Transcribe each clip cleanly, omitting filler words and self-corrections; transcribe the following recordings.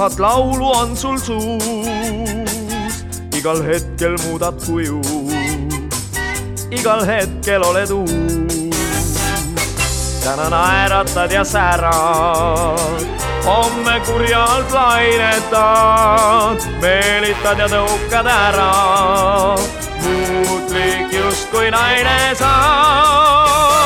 tuhat laulu on sul suus, igal hetkel muudad kuju, igal hetkel oled uus. täna naeratad ja säärad, homme kurjalt lainetad, meelitad ja tõukad ära, muutlik justkui naine saad.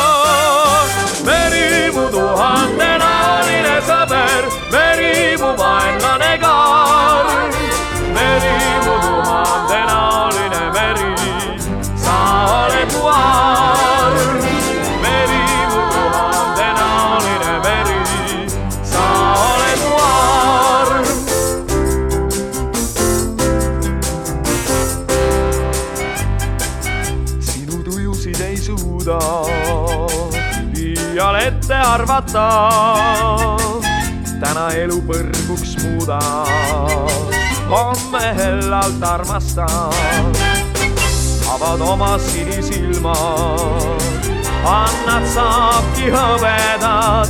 Meri mu tuhandenaline sõber, meri mu vaenlane kaar, meri mu tuhandenaline meri, sa oled mu aar. Meri mu tuhandenaline meri, sa oled mu aar. Sinu tujusid ei suuda liial ette arvata, täna elu põrguks muudad, homme hellalt armastad. Avad oma sinisilmad, annad saabki hõbedat,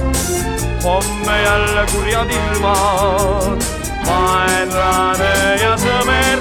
homme jälle kurjad ilmad, vaenlane ja sõmer.